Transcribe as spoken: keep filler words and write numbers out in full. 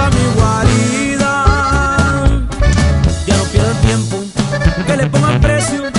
a mi guarida. Ya no pierdan tiempo, que le pongan precio